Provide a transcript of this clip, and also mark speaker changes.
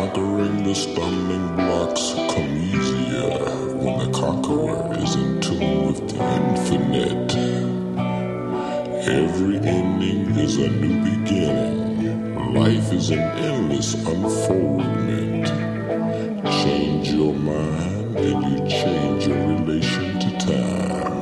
Speaker 1: Conquering the stumbling blocks come easier when the conqueror is in tune with the infinite. Every ending is a new beginning. Life is an endless unfoldment. Change your mind and you change your relation to time.